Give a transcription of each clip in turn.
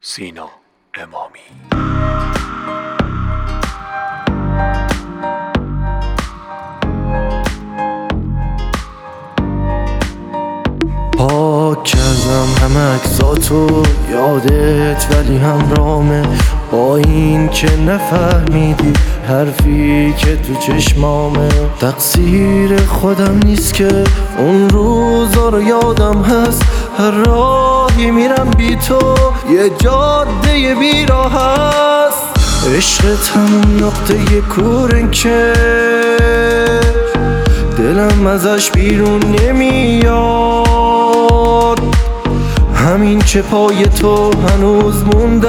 سینا امامی. پاک کردم همه اجزاتو یادت، ولی همرامه با این که نفهمیدی حرفی که تو چشمامه. تقصیر خودم نیست که اون روزا رو یادم هست، هر راهی میرم بی تو یه جاده بیراه هست. عشقت همون نقطه کورن که دلم ازش بیرون نمیاد، همین که پای تو هنوز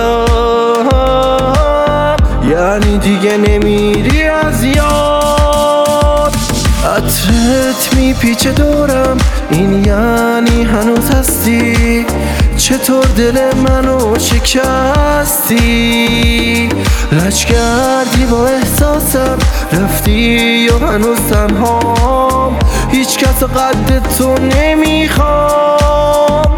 موندم، یعنی دیگه نمیری از یاد. عطرت میپیچه دورم، این یعنی هنوز هستی. چطور دل منو شکستی، لج کردی با احساسم، رفتی و هنوز تنهام، هیچ کس قد تو نمیخوام.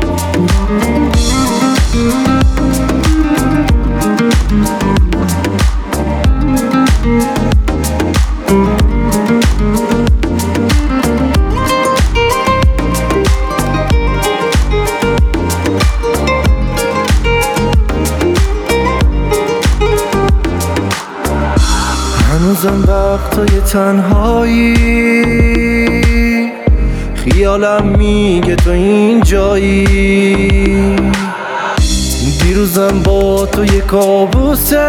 هنوزم وقتای تنهایی خیالم میگه تو اینجایی. دیروزم با تو یه کابوسه،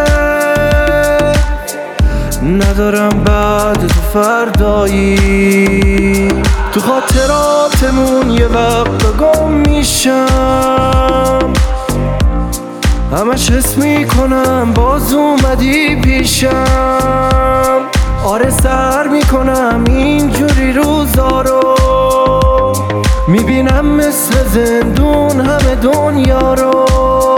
ندارم بعد تو فردایی. تو خاطراتمون یه وقت گم میشم، همش حس میکنم باز اومدی پیشم. آره سر میکنم اینجوری روزا رو، میبینم مثل زندون همه دنیا رو.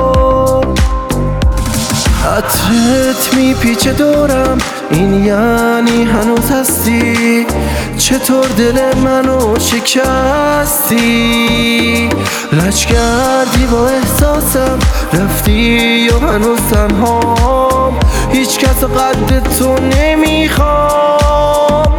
عطرت میپیچه دورم، این یعنی هنوز هستی. چطور دل منو شکستی، لج کردی با احساسم، رفتی و هنوز تنهام، هیچ کس قد تو نمیخوام.